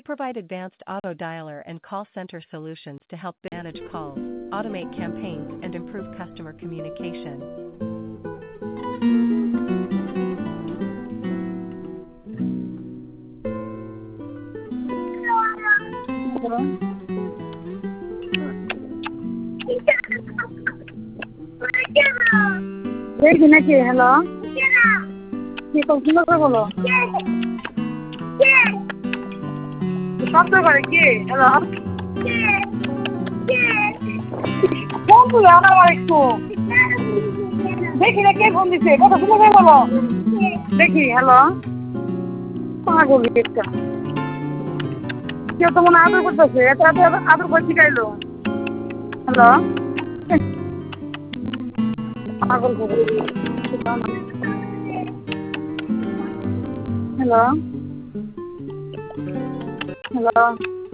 provide advanced auto dialer and call center solutions to help manage calls, automate campaigns, and improve customer communication. দেখি নাকি hello কি করছিল বলো শব্দ করে কি হ্যালো ফোন তুলে আমার একটু দেখি না কে ফোন দিচ্ছে কথা শুনে বলো দেখি হ্যালো পাগলি একটা কেউ তো মনে আদর করতেছে এত এত আদর করে শিখাইলো হ্যালো পাগল হ্যালো হ্যালো